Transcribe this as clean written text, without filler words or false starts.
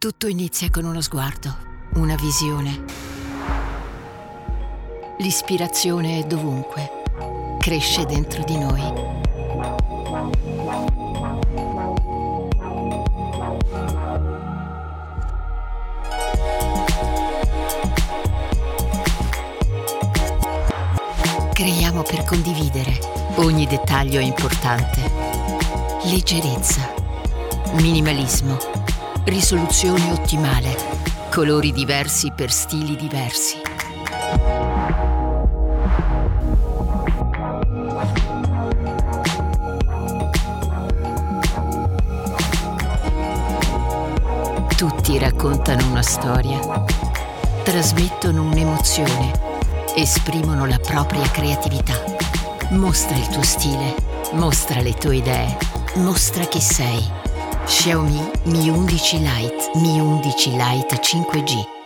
Tutto inizia con uno sguardo, una visione. L'ispirazione è dovunque, cresce dentro di noi. Creiamo per condividere, ogni dettaglio è importante. Leggerezza, minimalismo, risoluzione ottimale, colori diversi per stili diversi. Tutti raccontano una storia, trasmettono un'emozione, esprimono la propria creatività. Mostra il tuo stile, mostra le tue idee, mostra chi sei. Xiaomi Mi 11 Lite, Mi 11 Lite 5G.